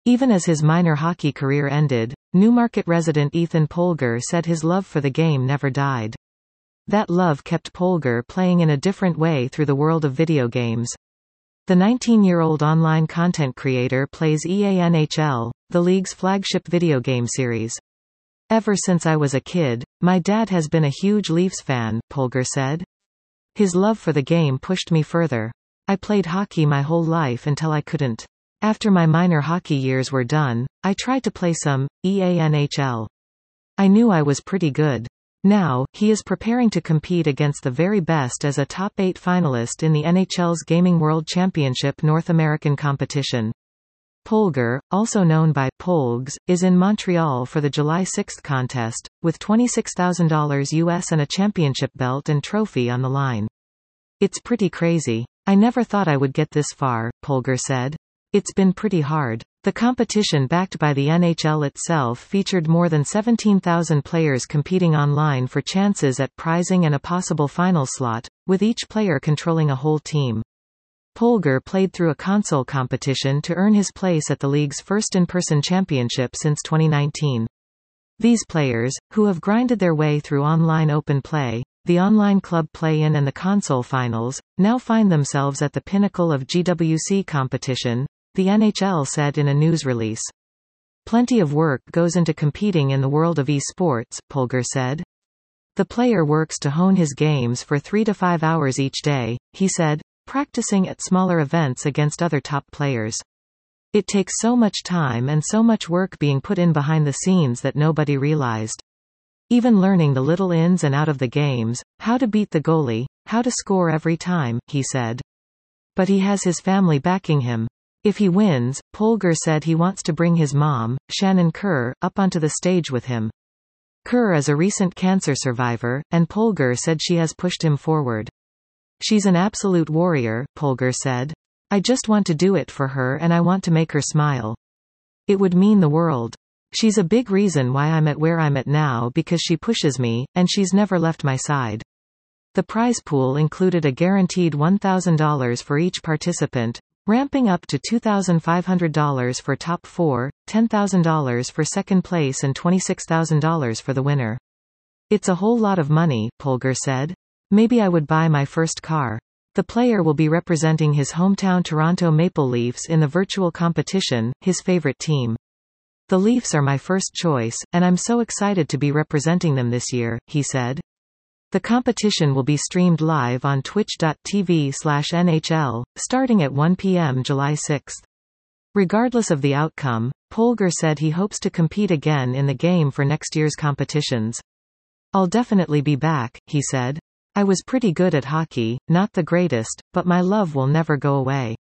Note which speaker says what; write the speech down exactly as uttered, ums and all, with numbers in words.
Speaker 1: Even as his minor hockey career ended, Newmarket resident Ethan Polgar said his love for the game never died. That love kept Polgar playing in a different way through the world of video games. The nineteen-year-old online content creator plays E A N H L, the league's flagship video game series. Ever since I was a kid, my dad has been a huge Leafs fan, Polgar said. His love for the game pushed me further. I played hockey my whole life until I couldn't. After my minor hockey years were done, I tried to play some E A N H L. I knew I was pretty good. Now, he is preparing to compete against the very best as a top eight finalist in the N H L's Gaming World Championship North American competition. Polgar, also known by Polgs, is in Montreal for the July sixth contest, with twenty-six thousand dollars U S and a championship belt and trophy on the line. It's pretty crazy. I never thought I would get this far, Polgar said. It's been pretty hard. The competition backed by the N H L itself featured more than seventeen thousand players competing online for chances at prizing and a possible final slot, with each player controlling a whole team. Polgar played through a console competition to earn his place at the league's first in-person championship since twenty nineteen. These players, who have grinded their way through online open play, the online club play-in and the console finals, now find themselves at the pinnacle of G W C competition, the N H L said in a news release. Plenty of work goes into competing in the world of esports, Polgar said. The player works to hone his games for three to five hours each day, he said, practicing at smaller events against other top players. It takes so much time and so much work being put in behind the scenes that nobody realized. Even learning the little ins and out of the games, how to beat the goalie, how to score every time, he said. But he has his family backing him. If he wins, Polgar said he wants to bring his mom, Shannon Kerr, up onto the stage with him. Kerr is a recent cancer survivor, and Polgar said she has pushed him forward. She's an absolute warrior, Polgar said. I just want to do it for her and I want to make her smile. It would mean the world. She's a big reason why I'm at where I'm at now because she pushes me, and she's never left my side. The prize pool included a guaranteed one thousand dollars for each participant, ramping up to two thousand five hundred dollars for top four, ten thousand dollars for second place and twenty-six thousand dollars for the winner. It's a whole lot of money, Polgar said. Maybe I would buy my first car. The player will be representing his hometown Toronto Maple Leafs in the virtual competition, his favorite team. The Leafs are my first choice, and I'm so excited to be representing them this year, he said. The competition will be streamed live on twitch dot t v slash N H L, starting at one p m July sixth. Regardless of the outcome, Polgar said he hopes to compete again in the game for next year's competitions. I'll definitely be back, he said. I was pretty good at hockey, not the greatest, but my love will never go away.